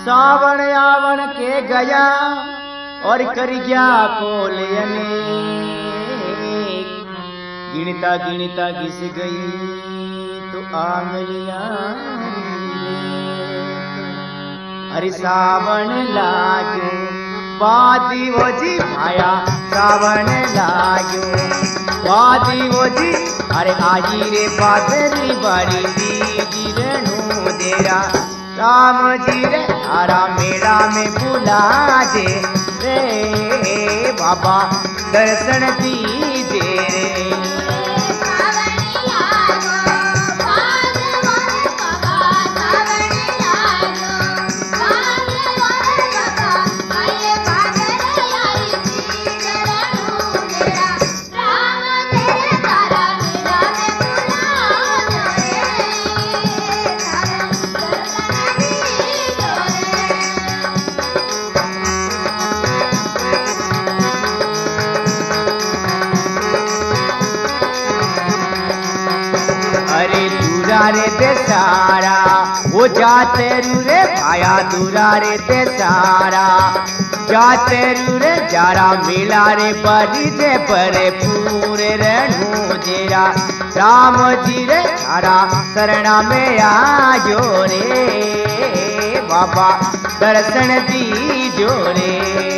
सावण आवण के गया और कर गया कोल अनेक। गिनता गिनता घिस गई तो आंगलियां। अरे सावण लाग्यो बादी वो जी भाया, सावण लाग्यो बादी वो जी। अरे आजी रे बादरी बड़ी दीदी रेणु देरा, राम जी रे तारा मेला में बुला दे रे बाबा, दर्शन दीजे रे। रे देसारा वो जाते रे भाया, दूरा रे देसारा जाते रे जारा, मिला रे बड़ी जे परे पूरे रेणु जेरा। राम जी रे तारा शरणा में आयो रे बाबा, दर्शन दीजो रे।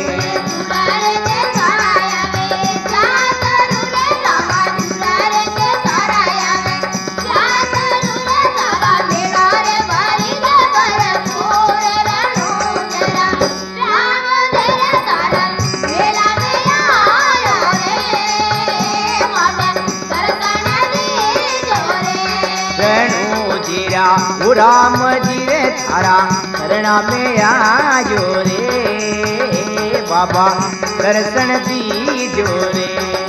ओ राम जी रे थारा शरणा में आयो रे बाबा, दर्शन दीजो रे।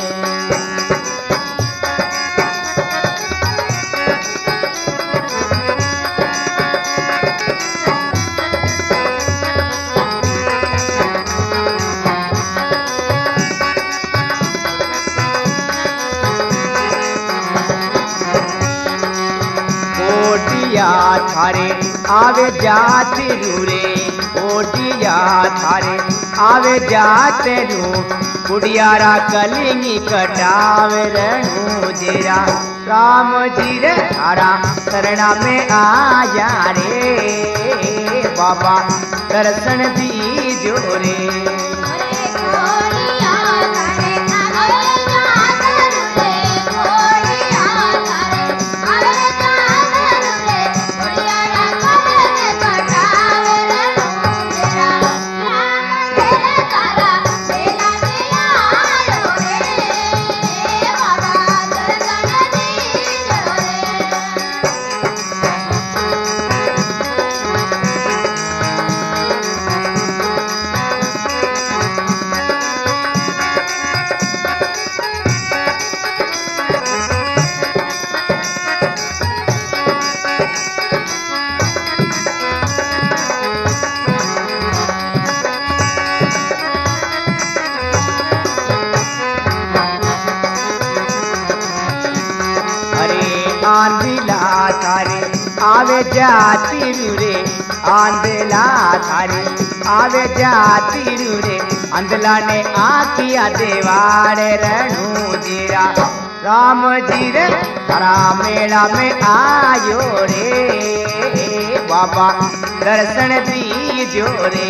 थारे आवे जाते रे, ओटिया थारे आवे जाते रू, कुड़ियारा कलिंगी कटावे रेणु जेरा। राम जी रे थारा शरणा में आया रे बाबा, दर्शन दीजो रे। आंधला थारे आवे जाती रे, आंधला थारे आवे जाती रे, अंधला ने आकिया देवाड़े रेणु जीरा। राम जी रे तारा मेला में आयो रे बाबा, दर्शन दीजो रे।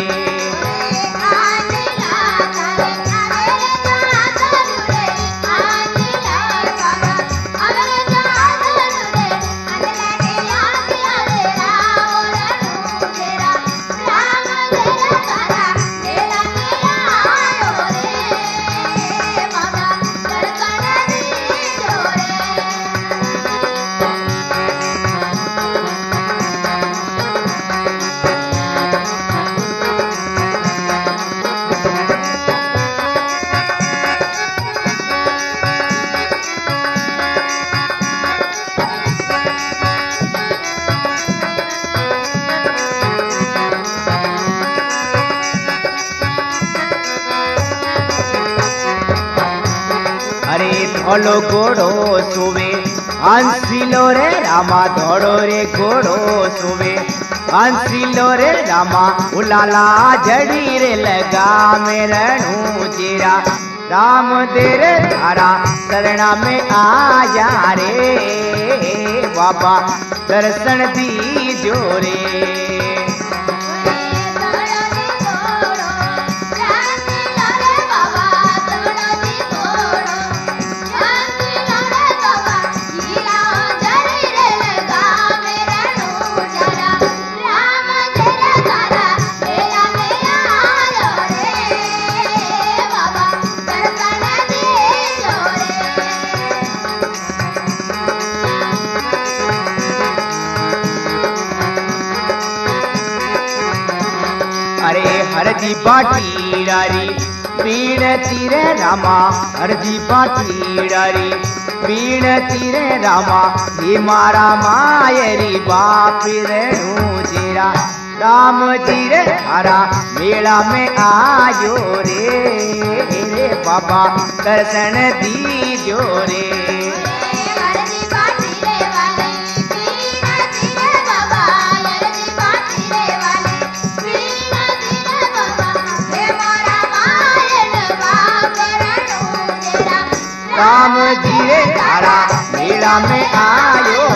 धोलो घोड़ो सुवे, हंसिलो रे रामा धोड़ो रे घोड़ो सुवे, हंसी लो रे रामा उलाला जड़ी रे लगा मेरणू जीरा राम देर तारा शरणा में आया रे बाबा दर्शन दीजो रे। अरे हरजी बाटी डारी पीण तीरे रामा हरजी बाटी डारी पीण तीरे रामा ये मारा मायरी बाप रेणु जीरा राम जी रे थारा मेला में आयो रे बाबा दर्शन दीजो रे। राम जी रे तारा मेला में आयो